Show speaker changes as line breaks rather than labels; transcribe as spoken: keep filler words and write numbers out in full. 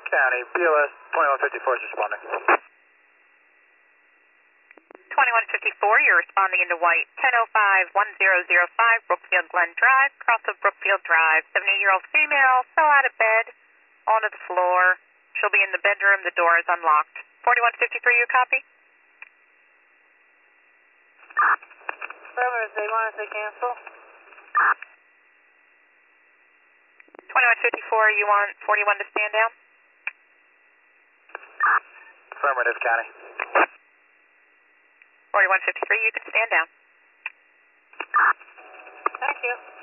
County, B O S twenty-one fifty-four is responding.
twenty-one fifty-four, you're responding into white, ten oh five, one zero zero five, Brookfield Glen Drive, cross of Brookfield Drive. seventy-eight-year-old female fell out of bed, onto the floor. She'll be in the bedroom, the door is unlocked. forty-one fifty-three, you copy?
Affirmative, they want us to cancel?
twenty-one fifty-four, you want forty-one to stand down?
Affirmative, County.
forty-one fifty-three, you can stand down.
Thank you.